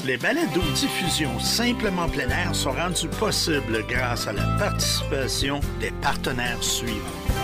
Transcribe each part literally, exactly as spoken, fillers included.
Les balados-diffusions Simplement plein air sont rendus possibles grâce à la participation des partenaires suivants.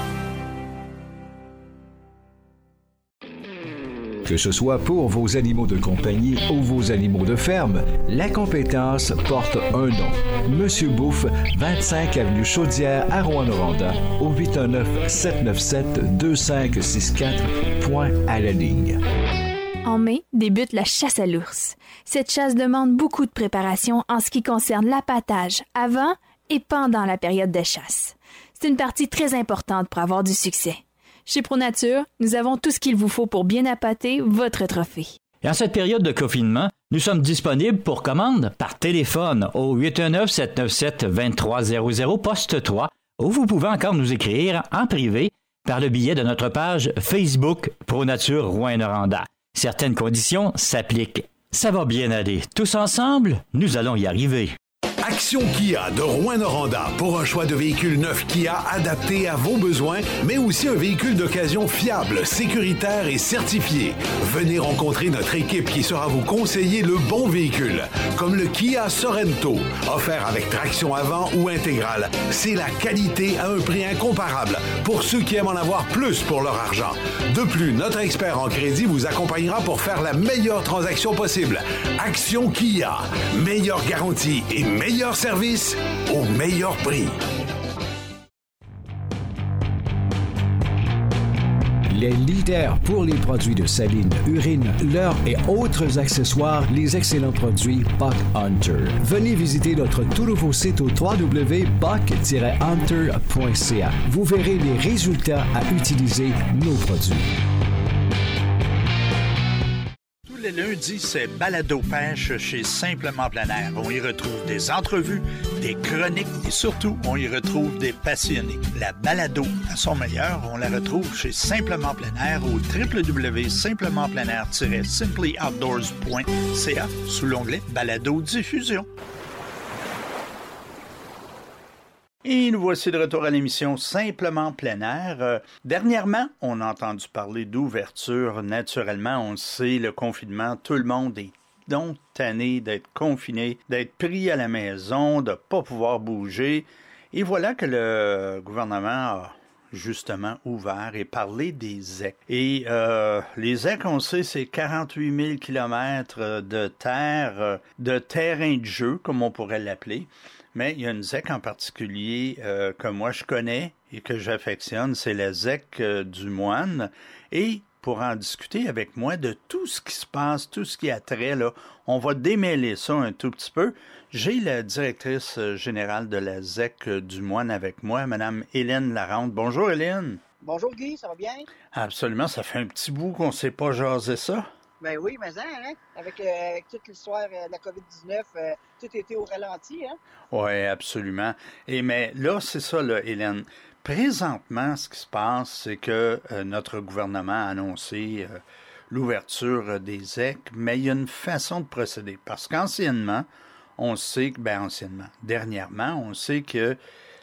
Que ce soit pour vos animaux de compagnie ou vos animaux de ferme, la compétence porte un nom. Monsieur Bouffe, vingt-cinq avenue Chaudière à Rouyn-Noranda, au huit un neuf, sept neuf sept, deux cinq six quatre, point à la ligne. En mai, débute la chasse à l'ours. Cette chasse demande beaucoup de préparation en ce qui concerne l'appâtage avant et pendant la période de chasse. C'est une partie très importante pour avoir du succès. Chez ProNature, nous avons tout ce qu'il vous faut pour bien appâter votre trophée. Et en cette période de confinement, nous sommes disponibles pour commande par téléphone au huit un neuf, sept neuf sept, deux trois zéro zéro, poste trois, ou vous pouvez encore nous écrire en privé par le biais de notre page Facebook ProNature Rouyn-Noranda. Certaines conditions s'appliquent. Ça va bien aller. Tous ensemble, nous allons y arriver. Action Kia de Rouyn-Noranda pour un choix de véhicules neufs Kia adaptés à vos besoins, mais aussi un véhicule d'occasion fiable, sécuritaire et certifié. Venez rencontrer notre équipe qui saura vous conseiller le bon véhicule, comme le Kia Sorento, offert avec traction avant ou intégrale. C'est la qualité à un prix incomparable pour ceux qui aiment en avoir plus pour leur argent. De plus, notre expert en crédit vous accompagnera pour faire la meilleure transaction possible. Action Kia, meilleure garantie et meilleure Meilleur service au meilleur prix. Les leaders pour les produits de saline, urine, leurre et autres accessoires, les excellents produits Buck Hunter. Venez visiter notre tout nouveau site au w w w point buck tiret hunter point c a. Vous verrez les résultats à utiliser nos produits. Le lundi, c'est Balado Pêche chez Simplement Plein Air. On y retrouve des entrevues, des chroniques et surtout, on y retrouve des passionnés. La balado à son meilleur, on la retrouve chez Simplement Plein Air au w w w point simplement plein air tiret simply outdoors point c a sous l'onglet Balado Diffusion. Et nous voici de retour à l'émission Simplement plein air. Euh, dernièrement, on a entendu parler d'ouverture. Naturellement, on le sait, le confinement, tout le monde est donc tanné d'être confiné, d'être pris à la maison, de ne pas pouvoir bouger. Et voilà que le gouvernement a justement ouvert et parlé des Z E C. Et euh, les Z E C, on sait, c'est quarante-huit mille kilomètres de terre, de terrain de jeu, comme on pourrait l'appeler. Mais il y a une Z E C en particulier euh, que moi je connais et que j'affectionne, c'est la Z E C euh, du Moine. Et pour en discuter avec moi de tout ce qui se passe, tout ce qui a trait, là, on va démêler ça un tout petit peu. J'ai la directrice générale de la Z E C du Moine avec moi, Mme Hélène Larente. Bonjour Hélène. Bonjour Guy, ça va bien? Absolument, ça fait un petit bout qu'on ne s'est pas jasé ça. Ben oui, mais hein, avec, euh, avec toute l'histoire euh, de la covid dix-neuf, euh, tout était au ralenti, hein? Oui, absolument. Et mais là, c'est ça, là, Hélène. Présentement, ce qui se passe, c'est que euh, notre gouvernement a annoncé euh, l'ouverture des Z E C, mais il y a une façon de procéder. Parce qu'anciennement, on sait que, ben anciennement, dernièrement, on sait que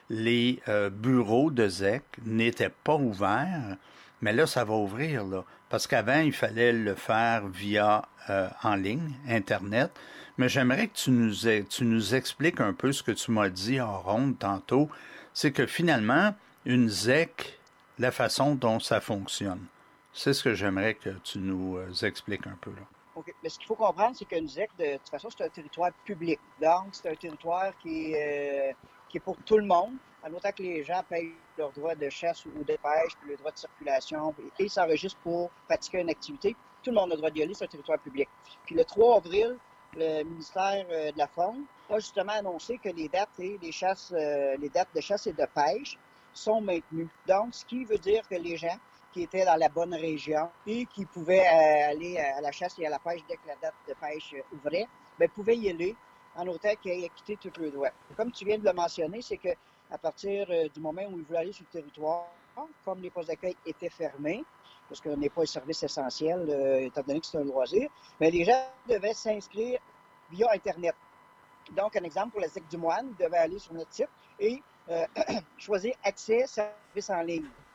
les euh, bureaux de Z E C n'étaient pas ouverts, mais là, ça va ouvrir, là. Parce qu'avant, il fallait le faire via euh, en ligne, Internet. Mais j'aimerais que tu nous, tu nous expliques un peu ce que tu m'as dit en ronde tantôt. C'est que finalement, une Z E C, la façon dont ça fonctionne. C'est ce que j'aimerais que tu nous expliques un peu, là. OK. Mais ce qu'il faut comprendre, c'est qu'une Z E C, de toute façon, c'est un territoire public. Donc, c'est un territoire qui est, euh, qui est pour tout le monde. En autant que les gens payent leur droit de chasse ou de pêche, puis le droit de circulation, et, et s'enregistrent pour pratiquer une activité, tout le monde a le droit d'y aller, c'est un territoire public. Puis le trois avril, le ministère euh, de la Faune a justement annoncé que les dates et les chasses, euh, les dates de chasse et de pêche sont maintenues. Donc, ce qui veut dire que les gens qui étaient dans la bonne région et qui pouvaient euh, aller à la chasse et à la pêche dès que la date de pêche euh, ouvrait, bien, pouvaient y aller en autant qu'ils aient quitté tous leurs droits. Comme tu viens de le mentionner, c'est que à partir euh, du moment où ils voulaient aller sur le territoire, comme les postes d'accueil étaient fermés, parce qu'on n'est pas un service essentiel, euh, étant donné que c'est un loisir, mais les gens devaient s'inscrire via Internet. Donc, un exemple pour la Z E C du Moine, ils devaient aller sur notre site et euh, choisir accès service en ligne.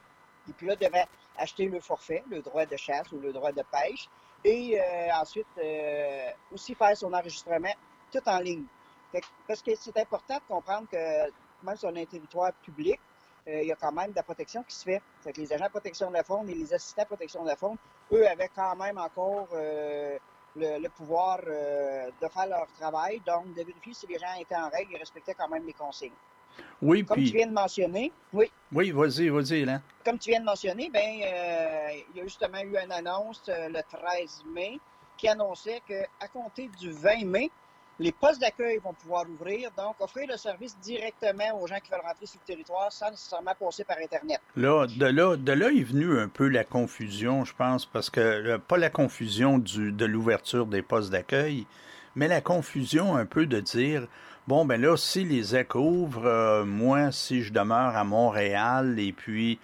Et puis là, devaient acheter le forfait, le droit de chasse ou le droit de pêche, et euh, ensuite euh, aussi faire son enregistrement tout en ligne. Fait que, parce que c'est important de comprendre que même si on a un territoire public, euh, il y a quand même de la protection qui se fait. Fait que les agents de protection de la faune et les assistants de protection de la faune, eux, avaient quand même encore euh, le, le pouvoir euh, de faire leur travail, donc de vérifier si les gens étaient en règle et respectaient quand même les consignes. Oui, Comme puis... tu viens de mentionner, oui. Oui, vas-y, vas-y, là. Comme tu viens de mentionner, ben, euh, il y a justement eu une annonce euh, le treize mai qui annonçait qu'à compter du vingt mai, les postes d'accueil vont pouvoir ouvrir, donc offrir le service directement aux gens qui veulent rentrer sur le territoire sans nécessairement passer par Internet. Là, de là, de là est venue un peu la confusion, je pense, parce que euh, pas la confusion du, de l'ouverture des postes d'accueil, mais la confusion un peu de dire, bon, ben là, si les Z E C ouvrent, euh, moi, si je demeure à Montréal et puis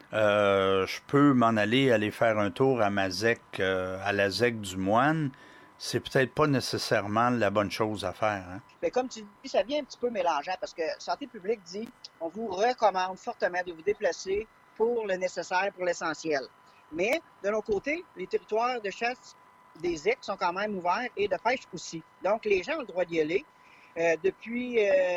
euh, je peux m'en aller, aller faire un tour à ma Z E C, euh, à la Z E C du Moine, c'est peut-être pas nécessairement la bonne chose à faire. Hein? Mais comme tu dis, ça vient un petit peu mélangeant parce que Santé publique dit on vous recommande fortement de vous déplacer pour le nécessaire, pour l'essentiel. Mais de l'autre côté, les territoires de chasse des Z E C sont quand même ouverts et de pêche aussi. Donc, les gens ont le droit d'y aller. Euh, depuis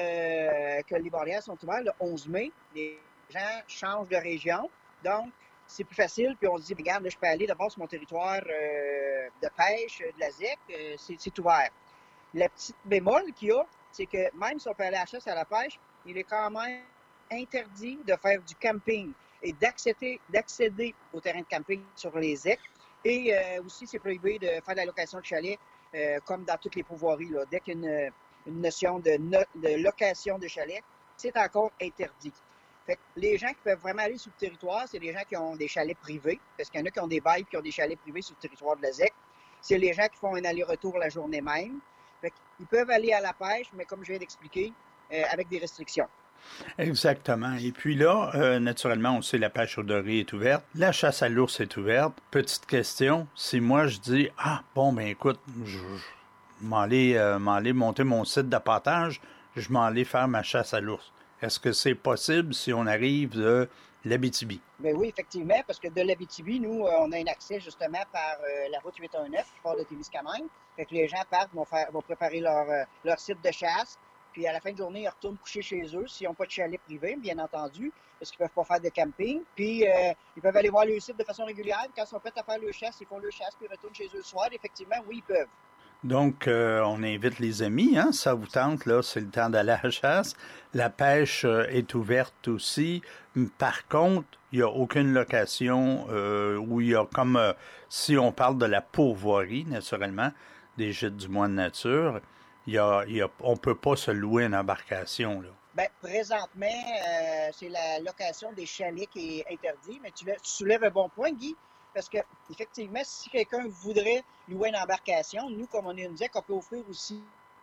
euh, que les barrières sont ouvertes, le onze mai, les gens changent de région. Donc, c'est plus facile, puis on se dit, regarde, là, je peux aller d'abord sur mon territoire euh, de pêche, de la Z E C, euh, c'est, c'est ouvert. La petite bémol qu'il y a, c'est que même si on peut aller à la chasse, à la pêche, il est quand même interdit de faire du camping et d'accéder, d'accéder au terrain de camping sur les Z E C. Et euh, aussi, c'est prohibé de faire de la location de chalet, euh, comme dans toutes les pourvoiries. Là. Dès qu'il y a une, une notion de, no, de location de chalet, c'est encore interdit. Fait que les gens qui peuvent vraiment aller sur le territoire, c'est les gens qui ont des chalets privés, parce qu'il y en a qui ont des bails qui ont des chalets privés sur le territoire de la Z E C. C'est les gens qui font un aller-retour la journée même. Fait qu'ils peuvent aller à la pêche, mais comme je viens d'expliquer, euh, avec des restrictions. Exactement. Et puis là, euh, naturellement, on sait la pêche au doré est ouverte. La chasse à l'ours est ouverte. Petite question, si moi je dis, ah, bon, ben écoute, je, je m'en aller, euh, m'en aller monter mon site d'appâtage, je m'en aller faire ma chasse à l'ours. Est-ce que c'est possible si on arrive de l'Abitibi? Bien oui, effectivement, parce que de l'Abitibi, nous, on a un accès justement par euh, la route huit cent dix-neuf qui part de Témiscamingue. Fait que les gens partent, vont, faire, vont préparer leur, euh, leur site de chasse, puis à la fin de journée, ils retournent coucher chez eux s'ils n'ont pas de chalet privé, bien entendu, parce qu'ils ne peuvent pas faire de camping. Puis euh, ils peuvent aller voir le site de façon régulière. Quand ils sont prêts à faire leur chasse, ils font leur chasse, puis ils retournent chez eux le soir. Effectivement, oui, ils peuvent. Donc, euh, on invite les amis, hein, ça vous tente, là, c'est le temps d'aller à la chasse. La pêche euh, est ouverte aussi. Par contre, il n'y a aucune location euh, où il y a comme, euh, si on parle de la pourvoirie, naturellement, des gîtes du Moine Nature, il y a, il y a, on ne peut pas se louer une embarcation, là. Bien, présentement, euh, c'est la location des chalets qui est interdite, mais tu, tu soulèves un bon point, Guy. Parce que, effectivement, si quelqu'un voudrait louer une embarcation, nous, comme on est une Z E C, on peut offrir aussi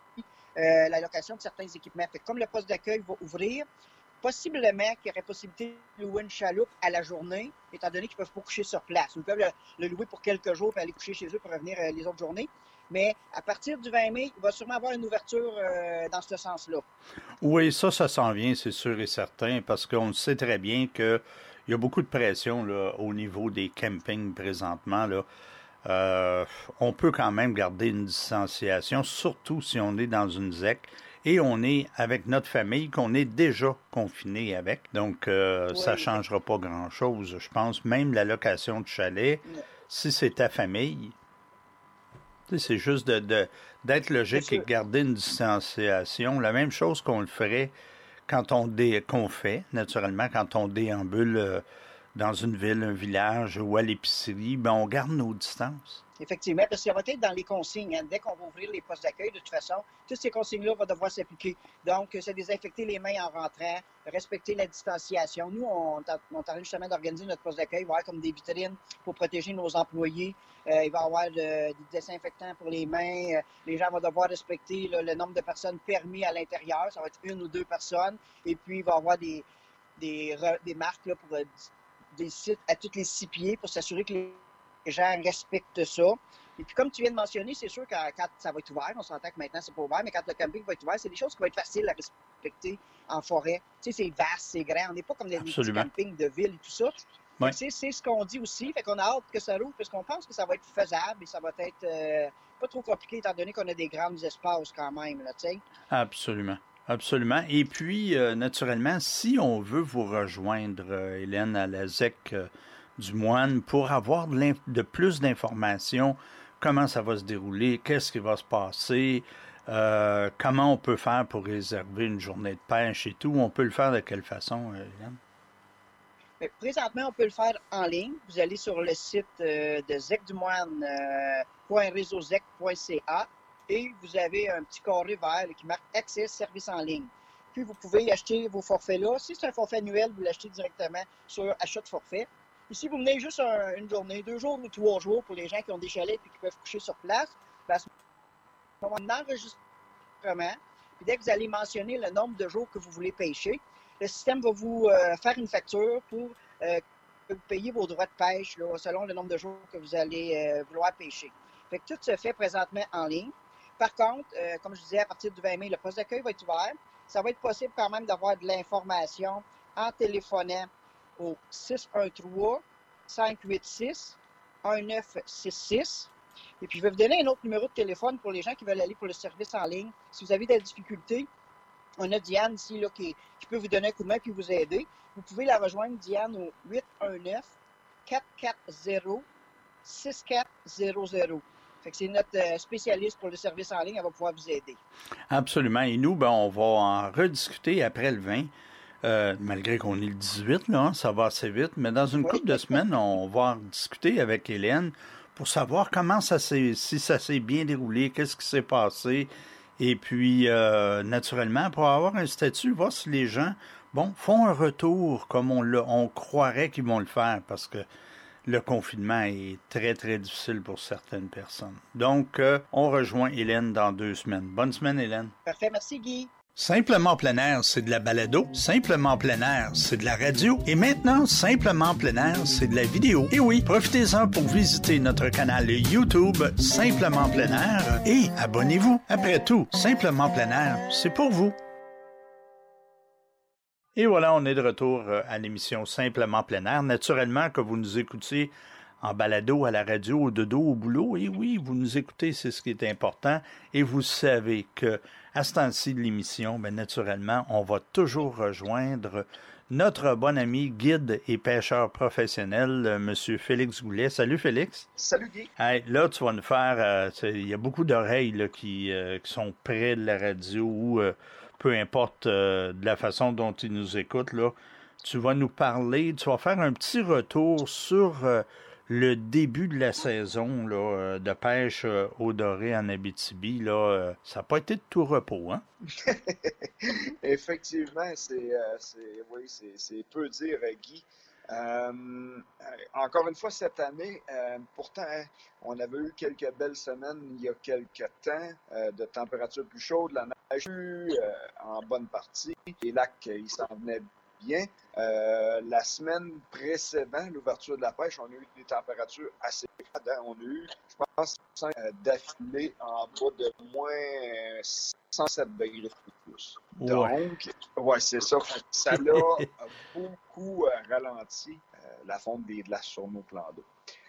euh, la location de certains équipements. Fait que comme le poste d'accueil va ouvrir, possiblement qu'il y aurait possibilité de louer une chaloupe à la journée, étant donné qu'ils ne peuvent pas coucher sur place. Ils peuvent le, le louer pour quelques jours et aller coucher chez eux pour revenir euh, les autres journées. Mais à partir du vingt mai, il va sûrement avoir une ouverture euh, dans ce sens-là. Oui, ça, ça s'en vient, c'est sûr et certain, parce qu'on sait très bien que il y a beaucoup de pression là, au niveau des campings présentement. Là. Euh, on peut quand même garder une distanciation, surtout si on est dans une Z E C et on est avec notre famille qu'on est déjà confiné avec. Donc, euh, oui. Ça ne changera pas grand-chose. Je pense même la location de chalet, oui. Si c'est ta famille, c'est juste de, de, d'être logique et de garder une distanciation. La même chose qu'on le ferait quand on dé, qu'on fait, naturellement, quand on déambule euh, dans une ville, un village ou à l'épicerie, ben on garde nos distances. Effectivement, parce que ça va être dans les consignes. Hein. Dès qu'on va ouvrir les postes d'accueil, de toute façon, toutes ces consignes-là vont devoir s'appliquer. Donc, c'est désinfecter les mains en rentrant, respecter la distanciation. Nous, on, on est en train justement d'organiser notre poste d'accueil, voir comme des vitrines pour protéger nos employés. Euh, il va y avoir de, des désinfectants pour les mains. Euh, les gens vont devoir respecter là, le nombre de personnes permis à l'intérieur. Ça va être une ou deux personnes. Et puis, il va y avoir des, des, des marques là, pour euh, des sites à tous les six pieds pour s'assurer que les les gens respectent ça. Et puis, comme tu viens de mentionner, c'est sûr que quand ça va être ouvert, on s'entend que maintenant, c'est pas ouvert, mais quand le camping va être ouvert, c'est des choses qui vont être faciles à respecter en forêt. Tu sais, c'est vaste, c'est grand. On n'est pas comme des petits campings de ville et tout ça. Ouais. C'est, c'est ce qu'on dit aussi. Fait qu'on a hâte que ça roule, parce qu'on pense que ça va être faisable et ça va être euh, pas trop compliqué, étant donné qu'on a des grands espaces quand même, là, tu sais. Absolument. Absolument. Et puis, euh, naturellement, si on veut vous rejoindre, euh, Hélène, à la Z E C euh, du Moine, pour avoir de, l'inf- de plus d'informations, comment ça va se dérouler, qu'est-ce qui va se passer, euh, comment on peut faire pour réserver une journée de pêche et tout, on peut le faire de quelle façon, euh, Hélène? Mais présentement, on peut le faire en ligne. Vous allez sur le site euh, de zecdumoine point réseau zec point c a et vous avez un petit carré vert là, qui marque « Accès service en ligne ». Puis, vous pouvez acheter vos forfaits là. Si c'est un forfait annuel, vous l'achetez directement sur achat de forfait. Et si vous venez juste un, une journée, deux jours ou trois jours pour les gens qui ont des chalets et qui peuvent coucher sur place, ben, on va un enregistrement. Puis dès que vous allez mentionner le nombre de jours que vous voulez pêcher, le système va vous euh, faire une facture pour euh, payer vos droits de pêche là, selon le nombre de jours que vous allez euh, vouloir pêcher. Fait que tout se fait présentement en ligne. Par contre, euh, comme je disais, à partir du vingt mai, le poste d'accueil va être ouvert. Ça va être possible quand même d'avoir de l'information en téléphonant au six un trois, cinq huit six, un neuf six six. Et puis, je vais vous donner un autre numéro de téléphone pour les gens qui veulent aller pour le service en ligne. Si vous avez des difficultés, on a Diane ici là, qui, qui peut vous donner un coup de main et vous aider. Vous pouvez la rejoindre, Diane, au huit un neuf, quatre quatre zéro, six quatre zéro zéro. Fait que c'est notre euh, spécialiste pour le service en ligne. Elle va pouvoir vous aider. Absolument. Et nous, ben, on va en rediscuter après le vingt. Euh, malgré qu'on est le dix-huit, là, hein, ça va assez vite. Mais dans une Oui. couple de semaines, on va en discuter avec Hélène pour savoir comment ça s'est, si ça s'est bien déroulé, qu'est-ce qui s'est passé. Et puis, euh, naturellement, pour avoir un statut, voir si les gens, bon, font un retour comme on, le, on croirait qu'ils vont le faire, parce que le confinement est très, très difficile pour certaines personnes. Donc, euh, on rejoint Hélène dans deux semaines. Bonne semaine, Hélène. Parfait. Merci, Guy. Simplement plein air, c'est de la balado. Simplement plein air, c'est de la radio. Et maintenant, Simplement plein air, c'est de la vidéo. Et oui, profitez-en pour visiter notre canal YouTube Simplement plein air et abonnez-vous. Après tout, Simplement plein air, c'est pour vous. Et voilà, on est de retour à l'émission Simplement plein air. Naturellement, que vous nous écoutiez en balado, à la radio, au dodo, au boulot. Et oui, vous nous écoutez, c'est ce qui est important. Et vous savez que à ce temps-ci de l'émission, bien, naturellement, on va toujours rejoindre notre bon ami guide et pêcheur professionnel, M. Félix Goulet. Salut, Félix. Salut, Guy. Hey, là, tu vas nous faire... Euh, il y a beaucoup d'oreilles là, qui, euh, qui sont près de la radio ou euh, peu importe euh, de la façon dont ils nous écoutent. Là. Tu vas nous parler, tu vas faire un petit retour sur... Euh, le début de la saison là, de pêche euh, au doré en Abitibi, là, euh, ça n'a pas été de tout repos, hein? Effectivement, c'est, euh, c'est, oui, c'est, c'est peu dire, Guy. Euh, encore une fois, cette année, euh, pourtant, hein, on avait eu quelques belles semaines il y a quelques temps, euh, de températures plus chaudes, la neige euh, en bonne partie, les lacs, ils s'en venaient bien. Euh, la semaine précédant l'ouverture de la pêche, on a eu des températures assez froides. Hein? On a eu, je pense, cinq euh, d'affilée en bas de moins cent sept degrés Celsius. Ouais. Donc, ouais, c'est ça. Ça l'a beaucoup euh, ralenti euh, la fonte des glaces sur nos plans d'eau.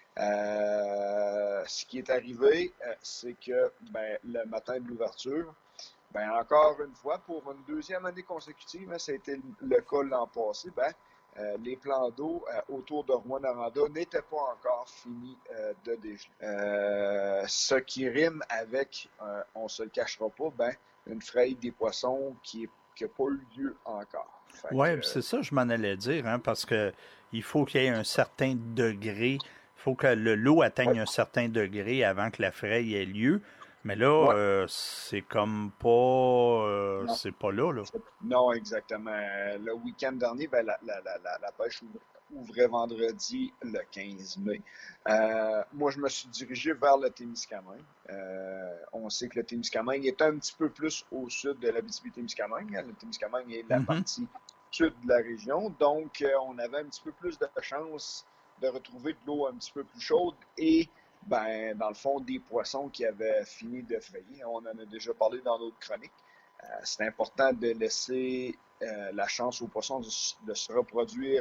Euh, ce qui est arrivé, euh, c'est que ben, le matin de l'ouverture, ben, encore une fois, pour une deuxième année consécutive, hein, ça a été le cas l'an passé, ben, euh, les plans d'eau euh, autour de Rouyn-Noranda n'étaient pas encore finis euh, de dégeler. Euh, ce qui rime avec, euh, on ne se le cachera pas, ben, une fraye des poissons qui n'a pas eu lieu encore. Oui, euh, c'est ça, je m'en allais dire, hein, parce que il faut qu'il y ait un certain degré, il faut que le, l'eau atteigne ouais. un certain degré avant que la fraye ait lieu. Mais là, ouais. euh, c'est comme pas... Euh, c'est pas là, là. Non, exactement. Le week-end dernier, ben, la, la, la, la pêche ouvrait vendredi le quinze mai. Euh, moi, je me suis dirigé vers le Témiscamingue. Euh, on sait que le Témiscamingue est un petit peu plus au sud de l'Abitibi-Témiscamingue. Le Témiscamingue est la mm-hmm. partie sud de la région. Donc, euh, on avait un petit peu plus de chance de retrouver de l'eau un petit peu plus chaude et ben, dans le fond, des poissons qui avaient fini de frayer. On en a déjà parlé dans d'autres chroniques. Euh, c'est important de laisser euh, la chance aux poissons de, de se reproduire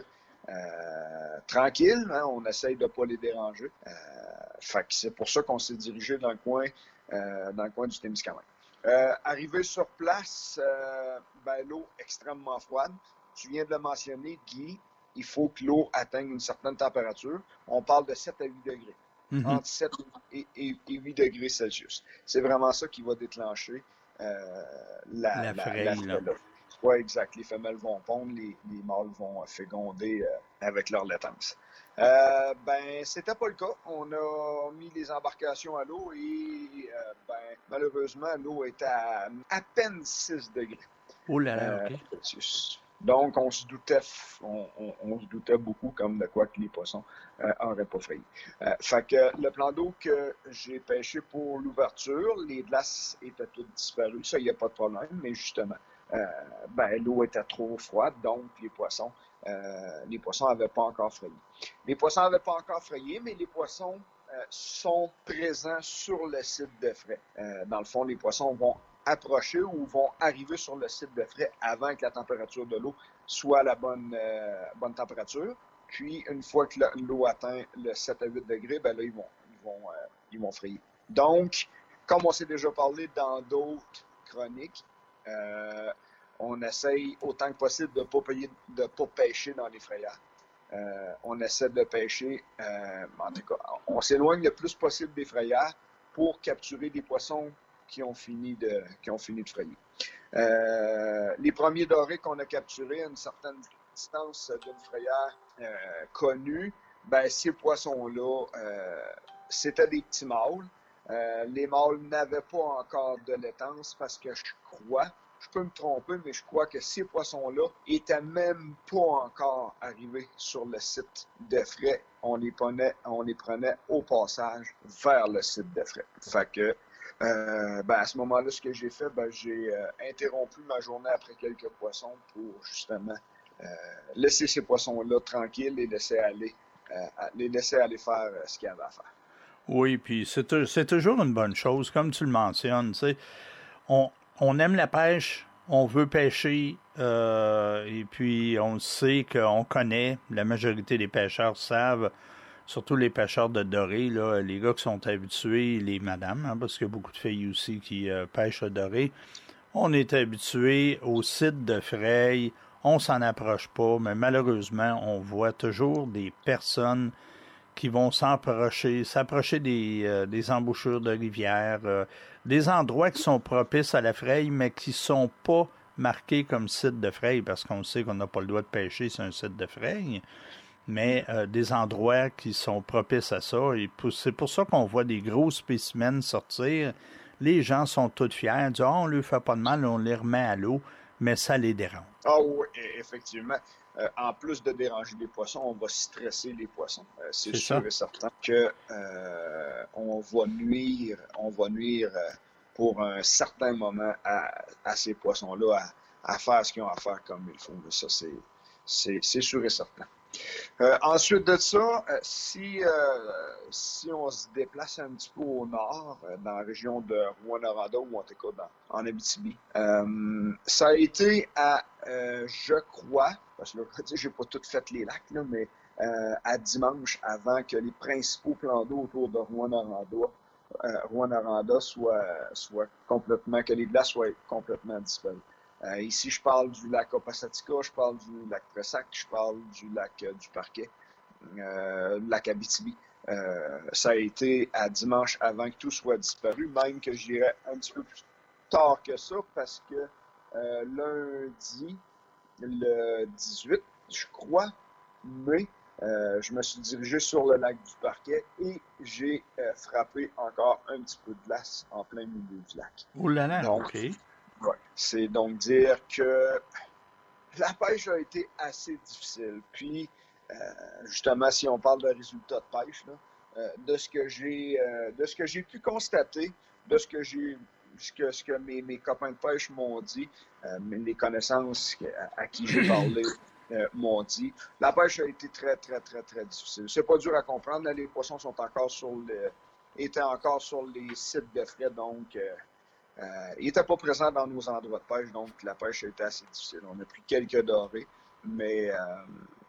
euh, tranquille, hein, on essaye de ne pas les déranger. Euh, fait que c'est pour ça qu'on s'est dirigé dans le coin, euh, dans le coin du Témiscamingue. Euh, arrivé sur place, euh, ben, l'eau extrêmement froide. Tu viens de le mentionner, Guy, il faut que l'eau atteigne une certaine température. On parle de sept à huit degrés. Mm-hmm. Entre sept et, et, et huit degrés Celsius. C'est vraiment ça qui va déclencher euh, la, la, la fraise. La, la, oui, exact. Les femelles vont pondre, les, les mâles vont féconder euh, avec leur laitance. Euh, ben, c'était pas le cas. On a mis les embarcations à l'eau et euh, ben, malheureusement, l'eau était à à peine six degrés. Oh là là, euh, OK. Donc, on se doutait, on, on, on se doutait beaucoup comme de quoi que les poissons n'auraient euh, pas frayi. Euh, fait que le plan d'eau que j'ai pêché pour l'ouverture, les glaces étaient toutes disparues. Ça, il n'y a pas de problème, mais justement, euh, ben, l'eau était trop froide, donc les poissons euh, les poissons n'avaient pas encore frayé. Les poissons n'avaient pas encore frayé, mais les poissons euh, sont présents sur le site de frai. Euh, dans le fond, les poissons vont approcher ou vont arriver sur le site de frai avant que la température de l'eau soit à la bonne, euh, bonne température. Puis, une fois que l'eau atteint le sept à huit degrés, ben là, ils vont, ils vont, euh, ils vont frayer. Donc, comme on s'est déjà parlé dans d'autres chroniques, euh, on essaye autant que possible de ne pas, de pas pêcher dans les frayères. Euh, on essaie de pêcher, euh, en tout cas, on s'éloigne le plus possible des frayères pour capturer des poissons qui ont fini de, qui ont fini de frayer. Euh, les premiers dorés qu'on a capturés à une certaine distance d'une frayère euh, connue, ben, ces poissons-là, euh, c'était des petits mâles. Euh, les mâles n'avaient pas encore de laitance parce que je crois, je peux me tromper, mais je crois que ces poissons-là étaient même pas encore arrivés sur le site de frai. On les prenait, on les prenait au passage vers le site de frai. Fait que Euh, ben à ce moment-là, ce que j'ai fait, ben, j'ai euh, interrompu ma journée après quelques poissons pour justement euh, laisser ces poissons-là tranquilles et laisser aller, euh, les laisser aller faire euh, ce qu'il y avait à faire. Oui, puis c'est, c'est toujours une bonne chose, comme tu le mentionnes. Tu sais, on, on aime la pêche, on veut pêcher, euh, et puis on sait qu'on connaît, la majorité des pêcheurs savent, surtout les pêcheurs de doré, là, les gars qui sont habitués, les madames, hein, parce qu'il y a beaucoup de filles aussi qui euh, pêchent le doré. On est habitués au site de fraye, on s'en approche pas, mais malheureusement, on voit toujours des personnes qui vont s'approcher, s'approcher des, euh, des embouchures de rivières, euh, des endroits qui sont propices à la fraye, mais qui sont pas marqués comme site de fraye, parce qu'on sait qu'on n'a pas le droit de pêcher sur un site de fraye. Mais euh, des endroits qui sont propices à ça. Et pour, c'est pour ça qu'on voit des gros spécimens sortir. Les gens sont tous fiers, disent oh, « on ne lui fait pas de mal, on les remet à l'eau », mais ça les dérange. Ah oui, effectivement. Euh, en plus de déranger les poissons, on va stresser les poissons. Euh, c'est, c'est sûr ça. Et certain que euh, on va nuire, on va nuire euh, pour un certain moment à, à ces poissons-là à, à faire ce qu'ils ont à faire comme il faut. Ça, c'est, c'est, c'est sûr et certain. Euh, ensuite de ça, euh, si, euh, si on se déplace un petit peu au nord, euh, dans la région de Rouyn-Noranda ou en tout cas dans, en Abitibi, euh, ça a été à, euh, je crois, parce que là, j'ai pas tout fait les lacs, là, mais euh, à dimanche, avant que les principaux plans d'eau autour de Rouyn-Noranda, euh, Rouyn-Noranda soient, soient complètement, que les glaces soient complètement disparues. Euh, ici, je parle du lac Opasatika, je parle du lac Pressac, je parle du lac euh, du Parquet, euh, le lac Abitibi. Euh, ça a été à dimanche avant que tout soit disparu, même que je dirais un petit peu plus tard que ça, parce que euh, lundi, le dix-huit, je crois, mai, euh, je me suis dirigé sur le lac du Parquet et j'ai euh, frappé encore un petit peu de glace en plein milieu du lac. Ouh là là, donc, OK. Ouais. C'est donc dire que la pêche a été assez difficile. Puis, euh, justement, si on parle de résultats de pêche, là, euh, de ce que j'ai euh, de ce que j'ai pu constater, de ce que j'ai ce que, ce que mes, mes copains de pêche m'ont dit, euh, les connaissances à, à qui j'ai parlé euh, m'ont dit, la pêche a été très, très, très, très difficile. C'est pas dur à comprendre. Là, les poissons sont encore sur le étaient encore sur les sites de frai, donc euh, Euh, il n'était pas présent dans nos endroits de pêche, donc la pêche a été assez difficile. On a pris quelques dorés, mais, euh,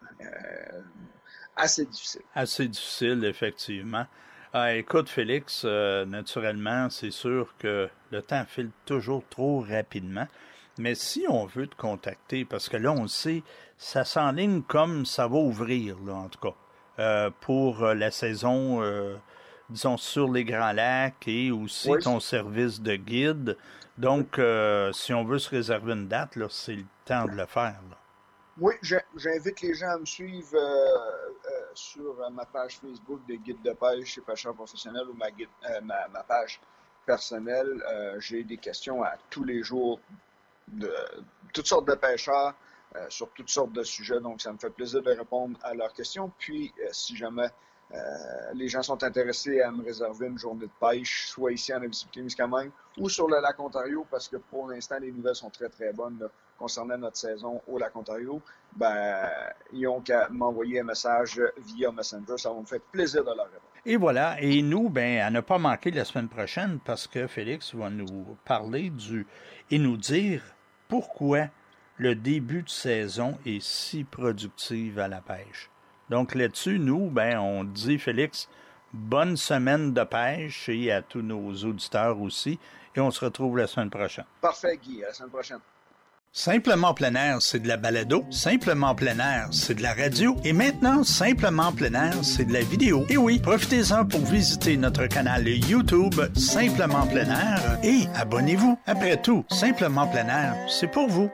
euh, assez difficile. Assez difficile, effectivement. Ah, écoute, Félix, euh, naturellement, c'est sûr que le temps file toujours trop rapidement. Mais si on veut te contacter, parce que là, on le sait, ça s'enligne comme ça va ouvrir, là, en tout cas, euh, pour la saison, euh, disons, sur les Grands Lacs et aussi oui. ton service de guide. Donc, euh, si on veut se réserver une date, là, c'est le temps de le faire, là. Oui, j'invite les gens à me suivre euh, euh, sur ma page Facebook de guide de pêche chez Pêcheurs Professionnels ou ma, guide, euh, ma, ma page personnelle. Euh, j'ai des questions à tous les jours de toutes sortes de pêcheurs euh, sur toutes sortes de sujets. Donc, ça me fait plaisir de répondre à leurs questions. Puis, euh, si jamais euh, les gens sont intéressés à me réserver une journée de pêche, soit ici en Abitibi-Témiscamingue ou sur le lac Ontario, parce que pour l'instant, les nouvelles sont très, très bonnes là, concernant notre saison au lac Ontario, ben, ils ont qu'à m'envoyer un message via Messenger. Ça va me faire plaisir de leur répondre. Et voilà. Et nous, ben, à ne pas manquer la semaine prochaine, parce que Félix va nous parler du et nous dire pourquoi le début de saison est si productif à la pêche. Donc là-dessus, nous, ben, on dit, Félix, bonne semaine de pêche et à tous nos auditeurs aussi. Et on se retrouve la semaine prochaine. Parfait, Guy. À la semaine prochaine. Simplement plein air, c'est de la balado. Simplement plein air, c'est de la radio. Et maintenant, Simplement plein air, c'est de la vidéo. Et oui, profitez-en pour visiter notre canal YouTube Simplement plein air et abonnez-vous. Après tout, Simplement plein air, c'est pour vous.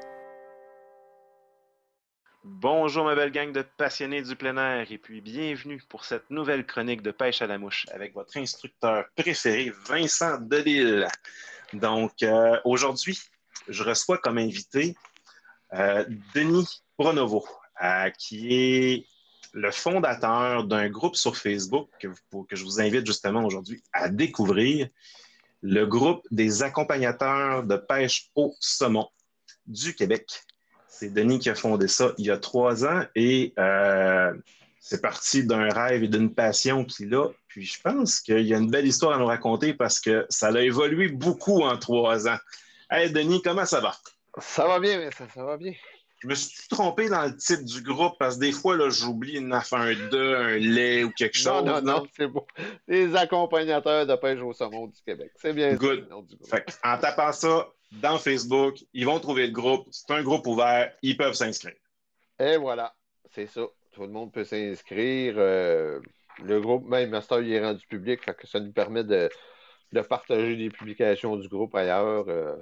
Bonjour ma belle gang de passionnés du plein air et puis bienvenue pour cette nouvelle chronique de pêche à la mouche avec votre instructeur préféré, Vincent Delisle. Donc, euh, aujourd'hui, je reçois comme invité euh, Denis Pronovo, euh, qui est le fondateur d'un groupe sur Facebook que, vous, que je vous invite justement aujourd'hui à découvrir, le groupe des accompagnateurs de pêche au saumon du Québec. C'est Denis qui a fondé ça il y a trois ans et euh, c'est parti d'un rêve et d'une passion qu'il a. Puis je pense qu'il y a une belle histoire à nous raconter parce que ça a évolué beaucoup en trois ans. Hey Denis, comment ça va? Ça va bien, mais ça, ça va bien. Je me suis trompé dans le titre du groupe parce que des fois, là, j'oublie une affaire, un de, un lait ou quelque chose. Non, non, non, c'est bon. Les accompagnateurs de pêche au saumon du Québec. C'est bien Good. Ça, le nom du groupe. Fait, en tapant ça dans Facebook, ils vont trouver le groupe. C'est un groupe ouvert. Ils peuvent s'inscrire. Et voilà, c'est ça. Tout le monde peut s'inscrire. Euh, le groupe, même Master, il est rendu public. Fait que ça nous permet de, de partager des publications du groupe ailleurs. Euh,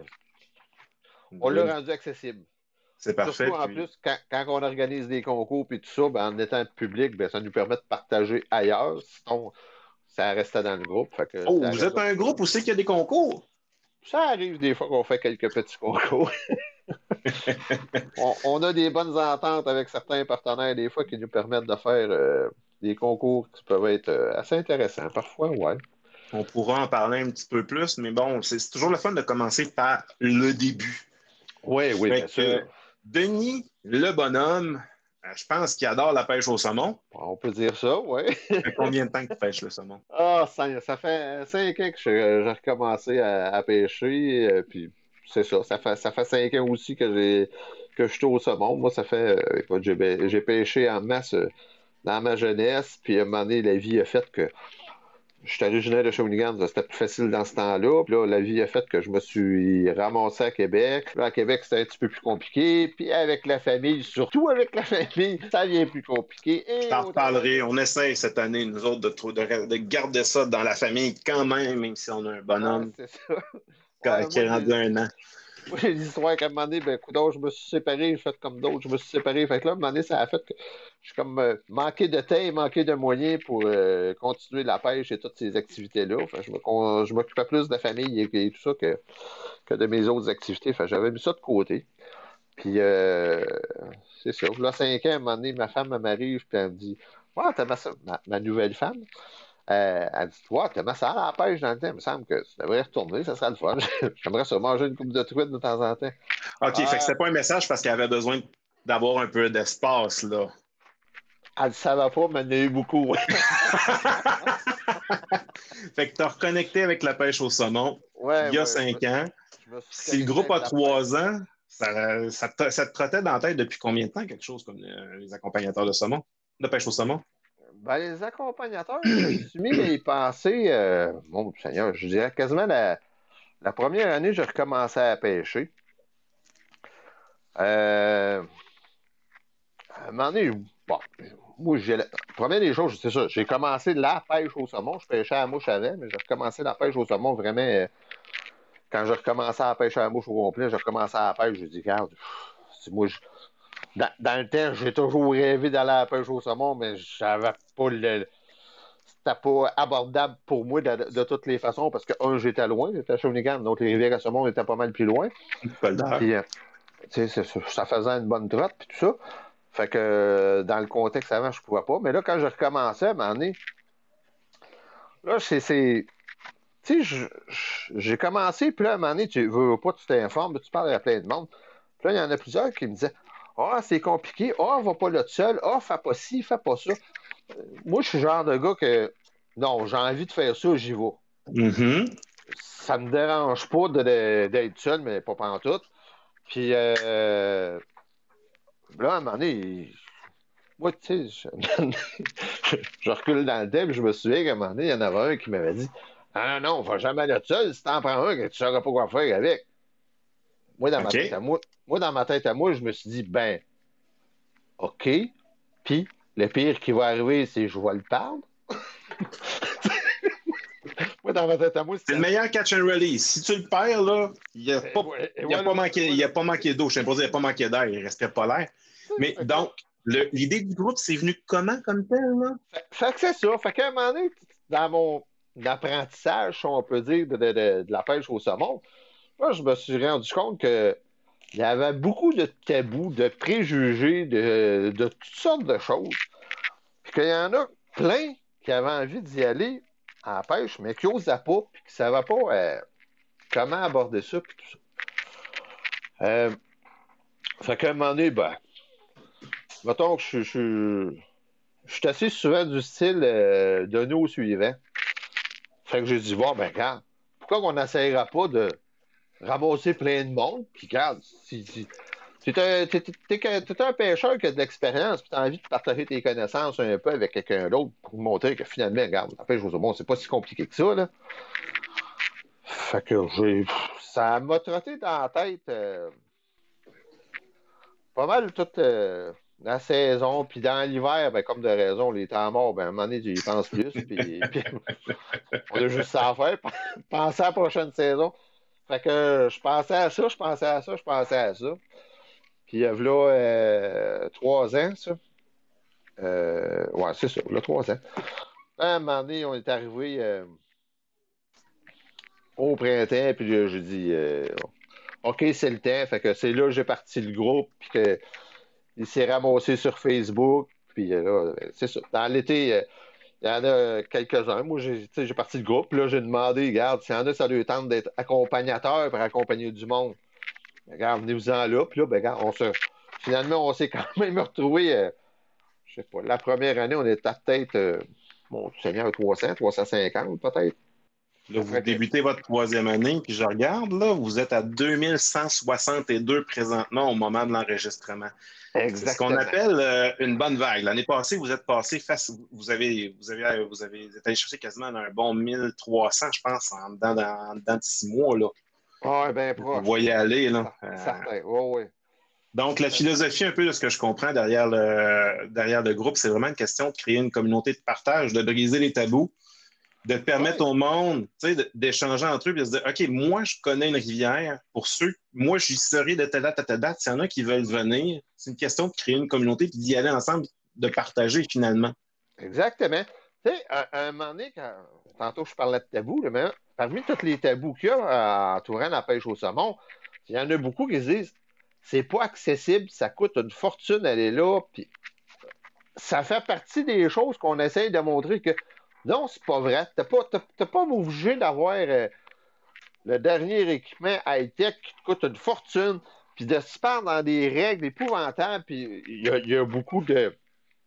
on l'a rendu accessible. C'est parfait. Surtout, en puis... plus, quand, quand on organise des concours et tout ça, ben, en étant public, ben, ça nous permet de partager ailleurs. Sinon, ça restait dans le groupe. Fait que oh, vous êtes un groupe où c'est qu'il y a des concours? Ça arrive des fois qu'on fait quelques petits concours. on, on a des bonnes ententes avec certains partenaires des fois qui nous permettent de faire euh, des concours qui peuvent être euh, assez intéressants. Parfois, ouais. On pourra en parler un petit peu plus, mais bon, c'est, c'est toujours le fun de commencer par le début. Oui, oui, bien sûr. Denis, le bonhomme, je pense qu'il adore la pêche au saumon. On peut dire ça, oui. Ça fait combien de temps que tu pêches le saumon? Ah, ça, ça fait cinq ans que je, j'ai recommencé à, à pêcher. Euh, puis c'est ça, ça fait, ça fait cinq ans aussi que j'ai que je suis au saumon. Moi, ça fait, euh, écoute, j'ai, j'ai pêché en masse euh, dans ma jeunesse. Puis à un moment donné, la vie a fait que je suis originaire de Shawinigan, c'était plus facile dans ce temps-là. Puis là, la vie a fait que je me suis ramassé à Québec. Là, à Québec, c'était un petit peu plus compliqué. Puis avec la famille, surtout avec la famille, ça devient plus compliqué. Je t'en reparlerai. On essaie cette année, nous autres, de, de, de garder ça dans la famille quand même, même si on a un bonhomme ouais, c'est ça. Quand, ouais, qui est rendu un an. Oui, l'histoire qu'à un moment donné, ben, coudonc, je me suis séparé, j'ai fait comme d'autres, je me suis séparé. Fait que là, à un moment donné, ça a fait que je suis comme euh, manqué de temps, manqué de moyens pour euh, continuer la pêche et toutes ces activités-là. Enfin, je, me, je m'occupais plus de la famille et, et tout ça que, que de mes autres activités. Enfin, j'avais mis ça de côté. Puis, euh, c'est ça. Là, cinq ans, à un moment donné, ma femme elle m'arrive et elle me dit « Ouais, t'as ma, ma, ma nouvelle femme. » Euh, elle dit, ouais, t'aimes ça à la pêche dans le temps. Il me semble que ça devrait retourner, ça serait le fun. J'aimerais ça manger une coupe de truite de temps en temps. OK, euh, fait que c'était pas un message parce qu'elle avait besoin d'avoir un peu d'espace, là. Elle ne savait pas, mais il y en a eu beaucoup. Fait que t'as reconnecté avec la pêche au saumon ouais, il y a ouais, cinq ouais. ans. Si le groupe a trois ans, Ça, ça, te, ça te trottait dans la tête depuis combien de temps, quelque chose comme euh, les accompagnateurs de saumon, de pêche au saumon? Ben, les accompagnateurs, je me suis mis à y penser, euh, mon Seigneur, je dirais quasiment la, la première année, j'ai recommencé à pêcher. Euh, à un moment donné, bon, moi, j'ai, la première des choses, c'est ça, j'ai commencé la pêche au saumon. Je pêchais à la mouche avant, mais j'ai recommencé la pêche au saumon vraiment. Euh, quand j'ai recommencé à pêcher à la mouche au complet, j'ai recommencé à la pêche, j'ai dit, regarde, pff, moi, je, dans, dans le temps, j'ai toujours rêvé d'aller à la pêche au saumon, mais j'avais pas le. C'était pas abordable pour moi de, de toutes les façons, parce que, un, j'étais loin, j'étais à Shawinigan, donc les rivières à saumon étaient pas mal plus loin. Puis, euh, tu sais, ça faisait une bonne trotte, puis tout ça. Fait que, euh, dans le contexte avant, je pouvais pas. Mais là, quand j'ai recommencé, à un moment donné, là, c'est. c'est tu sais, j'ai commencé, puis là, à un moment donné, tu veux pas, tu t'informes, tu parles à plein de monde. Puis là, il y en a plusieurs qui me disaient, ah, oh, c'est compliqué, ah, oh, va pas là tout seul, ah, oh, fais pas ci, fais pas ça. Moi, je suis le genre de gars que, non, j'ai envie de faire ça, j'y vais. Mm-hmm. Ça me dérange pas de, de, d'être seul, mais pas pantoute. Puis, euh, là, à un moment donné, moi, tu sais, je, je recule dans le temps, puis je me souviens qu'à un moment donné, il y en avait un qui m'avait dit, ah non, non, va jamais aller tout seul, si t'en prends un, que tu sauras pas quoi faire avec. Moi, dans, okay. ma tête à moi, moi, dans ma tête à moi, je me suis dit, ben, OK, puis le pire qui va arriver, c'est que je vais le perdre. Moi, dans ma tête à moi, c'est... c'est le meilleur catch and release. Si tu le perds, là, il n'a pas, ouais, il a ouais, pas, manqué, il a pas manqué d'eau. Je ne sais pas dire, il n'a pas manqué d'air, il ne respire pas l'air. Mais okay. Donc, le, l'idée du groupe, c'est venu comment comme tel, là? Fait, fait que c'est ça. Fait qu'à un moment donné, dans mon apprentissage, si on peut dire, de, de, de, de la pêche au saumon, moi, je me suis rendu compte que il y avait beaucoup de tabous, de préjugés, de, de toutes sortes de choses. Puis qu'il y en a plein qui avaient envie d'y aller à la pêche, mais qui n'osaient pas, puis qui ne savaient pas euh, comment aborder ça, puis tout ça. Euh, fait qu'à un moment donné, ben, mettons que je, je, je suis assez souvent du style euh, de nous au suivant. Fait que j'ai dit, bon, ben, regarde, pourquoi on n'essayera pas de ramasser plein de monde, puis regarde, si, si, t'es, un, t'es, t'es, t'es un pêcheur qui a de l'expérience, puis t'as envie de partager tes connaissances un peu avec quelqu'un d'autre pour montrer que finalement, regarde, la pêche au saumon, c'est pas si compliqué que ça, là. Fait que j'ai. Ça m'a trotté dans la tête euh, pas mal toute euh, la saison, puis dans l'hiver, ben, comme de raison, les temps morts, ben, à un moment donné, j'y pense plus, puis, puis on a juste ça à faire, penser à la prochaine saison. Fait que je pensais à ça, je pensais à ça, je pensais à ça. Puis il y a là euh, trois ans, ça. Euh, ouais, c'est ça, là, trois ans. À un moment donné, on est arrivé euh, au printemps, puis là, j'ai dit euh, OK, c'est le temps. Fait que c'est là que j'ai parti le groupe, puis que il s'est ramassé sur Facebook. Puis là, c'est ça. Dans l'été, euh, il y en a quelques-uns. Moi, j'ai, j'ai parti le groupe. Puis là, j'ai demandé, regarde, s'il y en a, ça lui tente d'être accompagnateur pour accompagner du monde. Regarde, venez-vous-en là. Puis là, ben, regarde, on se... finalement, on s'est quand même retrouvé, euh, je sais pas, la première année, on était peut-être, euh, mon Seigneur, trois cents, trois cent cinquante peut-être. Là, vous débutez votre troisième année, puis je regarde, là, vous êtes à deux mille cent soixante-deux présentement au moment de l'enregistrement. Exactement. C'est ce qu'on appelle euh, une bonne vague. L'année passée, vous êtes passé face, vous avez, vous avez, vous avez, vous êtes allé chercher quasiment un bon mille trois cents, je pense, en dedans, en dedans de six mois, là. Ah, bien proche. Vous voyez aller, là. Certain, oui, oui. Donc, la philosophie, un peu de ce que je comprends derrière le, derrière le groupe, c'est vraiment une question de créer une communauté de partage, de briser les tabous, de permettre ouais. au monde, tu sais, d'échanger entre eux, et de se dire, OK, moi, je connais une rivière. Pour ceux, moi, j'y serai de telle date à telle date. S'il y en a qui veulent venir, c'est une question de créer une communauté et d'y aller ensemble, de partager finalement. Exactement. Tu sais, à, à un moment donné, quand, tantôt je parlais de tabous, là, mais parmi tous les tabous qu'il y a entourant la pêche au saumon, il y en a beaucoup qui se disent, c'est pas accessible, ça coûte une fortune aller là, puis ça fait partie des choses qu'on essaye de montrer que non, c'est pas vrai. T'as pas, t'as, t'as pas obligé d'avoir euh, le dernier équipement high-tech qui te coûte une fortune, puis de se perdre dans des règles épouvantables, puis il y, y a beaucoup de...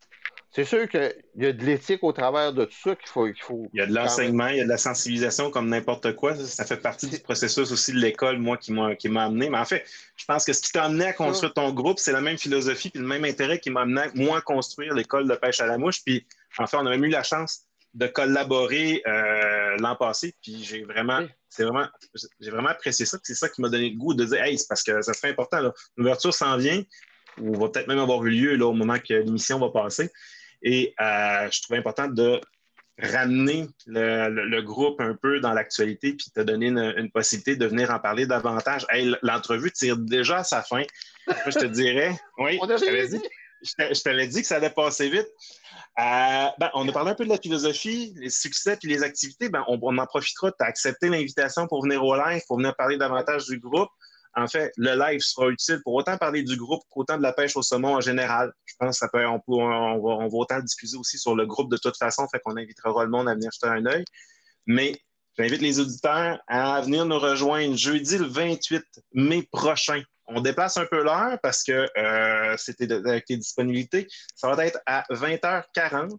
c'est sûr qu'il y a de l'éthique au travers de tout ça qu'il faut, qu'il faut... Il y a de l'enseignement, il y a de la sensibilisation comme n'importe quoi. Ça, ça fait partie du processus aussi de l'école, moi, qui m'a, qui m'a amené. Mais en fait, je pense que ce qui t'a amené à construire ton groupe, c'est la même philosophie puis le même intérêt qui m'a amené, moi, à construire l'école de pêche à la mouche. Puis, en fait, on a même eu la chance de collaborer euh, l'an passé. Puis, j'ai vraiment, oui. c'est vraiment, j'ai vraiment apprécié ça. C'est ça qui m'a donné le goût de dire, hey, c'est parce que ça serait important. Là. L'ouverture s'en vient, ou va peut-être même avoir eu lieu là, au moment que l'émission va passer. Et euh, je trouvais important de ramener le, le, le groupe un peu dans l'actualité puis te donner une, une possibilité de venir en parler davantage. Hey, l'entrevue tire déjà à sa fin. Je te dirais... Oui, on je t'avais dit, je t'avais dit que ça allait passer vite. Euh, ben, on a parlé un peu de la philosophie, les succès puis les activités. Ben, on, on en profitera. Tu as accepté l'invitation pour venir au live, pour venir parler davantage du groupe. En fait, le live sera utile pour autant parler du groupe qu'autant de la pêche au saumon en général. Je pense que ça peut, on, peut, on, va, on va autant diffuser aussi sur le groupe de toute façon, fait qu'on invitera le monde à venir jeter un œil. Mais j'invite les auditeurs à venir nous rejoindre jeudi le vingt-huit mai prochain. On déplace un peu l'heure parce que euh, c'était avec les disponibilités. Ça va être à vingt heures quarante.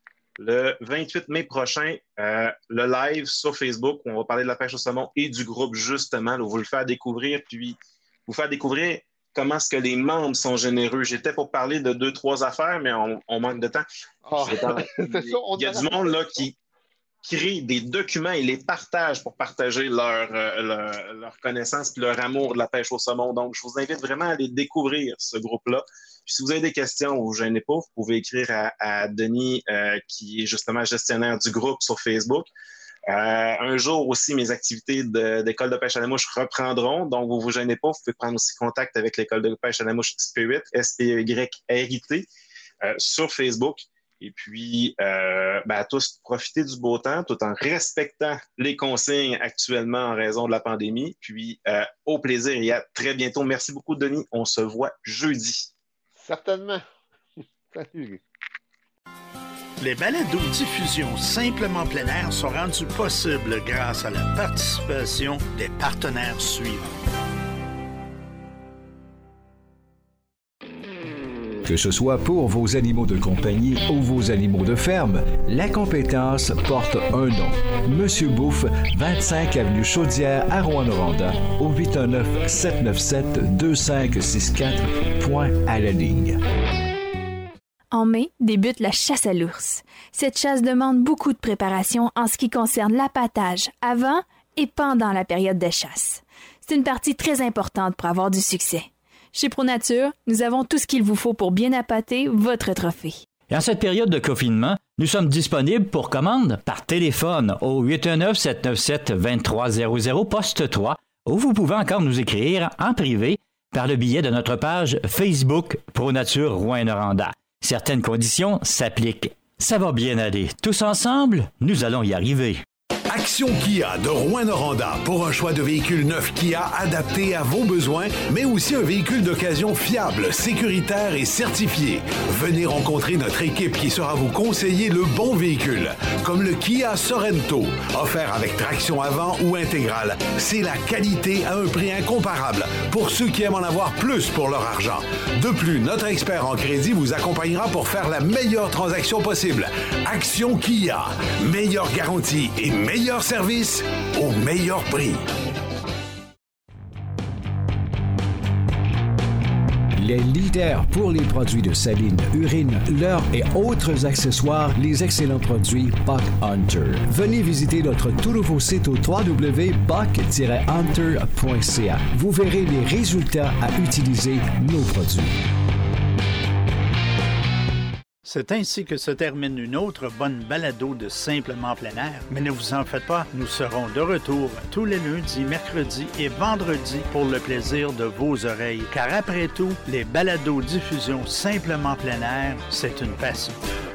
Le vingt-huit mai prochain, euh, le live sur Facebook où on va parler de la pêche au saumon et du groupe, justement, là, où vous le faire découvrir, puis vous faire découvrir comment est-ce que les membres sont généreux. J'étais pour parler de deux, trois affaires, mais on, on manque de temps. Oh, dans... Il y a du monde là qui crée des documents et les partage pour partager leur, euh, leur, leur connaissance et leur amour de la pêche au saumon. Donc, je vous invite vraiment à aller découvrir ce groupe-là. Puis si vous avez des questions ou vous ne gênez pas, vous pouvez écrire à, à Denis, euh, qui est justement gestionnaire du groupe sur Facebook. Euh, un jour aussi, mes activités de, d'école de pêche à la mouche reprendront. Donc, vous ne vous gênez pas. Vous pouvez prendre aussi contact avec l'école de pêche à la mouche Spirit, S P E Y R I T, euh, sur Facebook. Et puis, euh, ben, à tous, profitez du beau temps tout en respectant les consignes actuellement en raison de la pandémie. Puis, euh, au plaisir et à très bientôt. Merci beaucoup, Denis. On se voit jeudi. Certainement. Salut. Les balados-diffusions Simplement plein air sont rendues possibles grâce à la participation des partenaires suivants. Que ce soit pour vos animaux de compagnie ou vos animaux de ferme, la compétence porte un nom. Monsieur Bouffe, vingt-cinq avenue Chaudière à Rouyn-Noranda, au huit un neuf, sept neuf sept, deux cinq six quatre, point à la ligne. En mai, débute la chasse à l'ours. Cette chasse demande beaucoup de préparation en ce qui concerne l'appâtage avant et pendant la période de chasse. C'est une partie très importante pour avoir du succès. Chez ProNature, nous avons tout ce qu'il vous faut pour bien appâter votre trophée. Et en cette période de confinement, nous sommes disponibles pour commande par téléphone au huit un neuf, sept neuf sept, deux trois zéro zéro, poste trois, ou vous pouvez encore nous écrire en privé par le biais de notre page Facebook ProNature Rouyn-Noranda. Certaines conditions s'appliquent. Ça va bien aller. Tous ensemble, nous allons y arriver. Action Kia de Rouyn-Noranda pour un choix de véhicules neufs Kia adaptés à vos besoins, mais aussi un véhicule d'occasion fiable, sécuritaire et certifié. Venez rencontrer notre équipe qui sera vous conseiller le bon véhicule, comme le Kia Sorento, offert avec traction avant ou intégrale. C'est la qualité à un prix incomparable pour ceux qui aiment en avoir plus pour leur argent. De plus, notre expert en crédit vous accompagnera pour faire la meilleure transaction possible. Action Kia, meilleure garantie et meilleure Meilleur service au meilleur prix. Les leaders pour les produits de saline, urine, leurre et autres accessoires, les excellents produits Buck Hunter. Venez visiter notre tout nouveau site au w w w point buck tiret hunter point c a. Vous verrez les résultats à utiliser nos produits. C'est ainsi que se termine une autre bonne balado de Simplement plein air. Mais ne vous en faites pas, nous serons de retour tous les lundis, mercredis et vendredis pour le plaisir de vos oreilles. Car après tout, les balados diffusions Simplement plein air, c'est une passion.